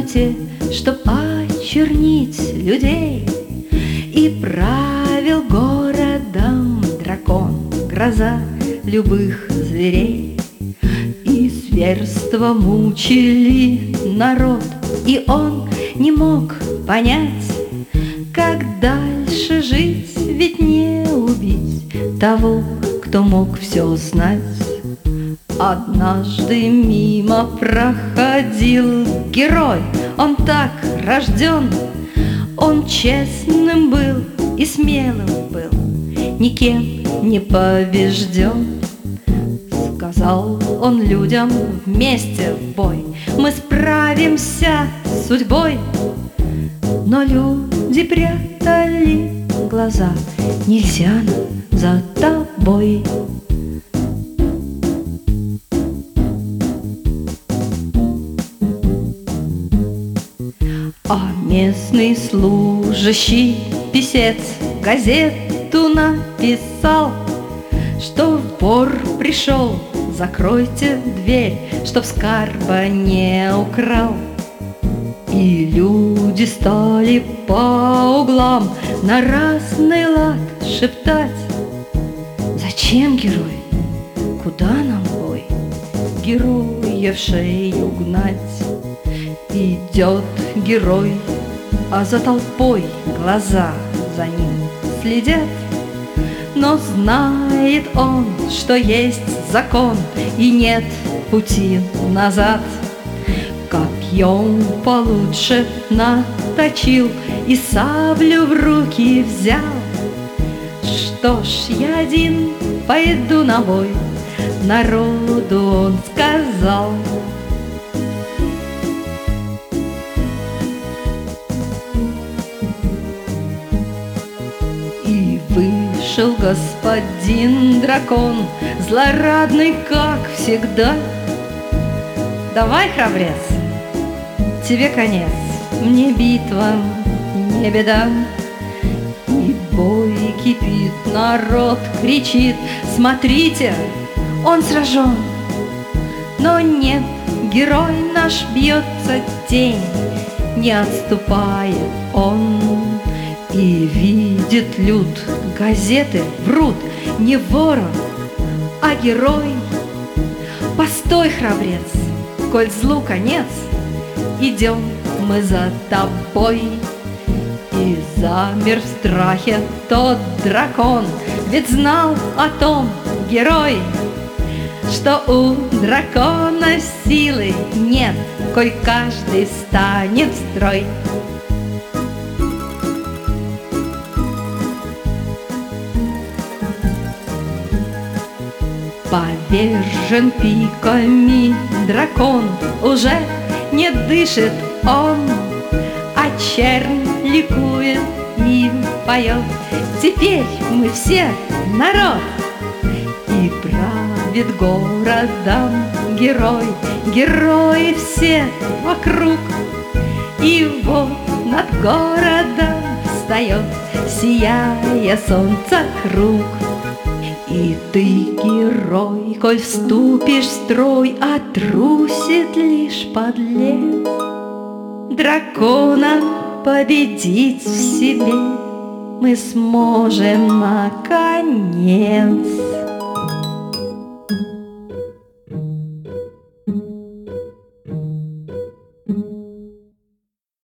суете, чтоб очернить людей. И правил городом дракон, гроза любых зверей. И зверства мучили народ, и он не мог понять, как дальше жить, ведь не убить того, кто мог все знать. Однажды мимо проходил герой, он так рожден, он честным был и смелым был, никем не побежден. Сказал он людям: вместе в бой, мы справимся с судьбой. Но люди прятали глаза: нельзя нам за тобой. А местный служащий писец газету написал, что вор пришел, закройте дверь, чтоб скарба не украл. И люди стали по углам на разный лад шептать: зачем герой? Куда нам бой? Героя в шею гнать. Идет герой, а за толпой глаза за ним следят. Но знает он, что есть закон и нет пути назад. Копьем получше наточил и саблю в руки взял. Что ж, я один пойду на бой, народу он сказал. И вышел господин дракон, злорадный, как всегда. Давай, храбрец, тебе конец, мне битва не беда. И бой кипит, народ кричит: смотрите, он сражен. Но нет, герой наш бьется тень, не отступает он. И видит люд, газеты врут, не ворон, а герой. Постой, храбрец, коль злу конец, идем мы за тобой. И замер в страхе тот дракон, ведь знал о том герой, что у дракона силы нет, коль каждый станет в строй. Повержен пиками дракон, уже не дышит он, а чернь ликует и поет: теперь мы все народ. И правит городом герой, герои все вокруг. И вот над городом встает, сияя солнце круг. И ты, герой, коль вступишь в строй, а трусит лишь подлец. Дракона победить в себе мы сможем наконец.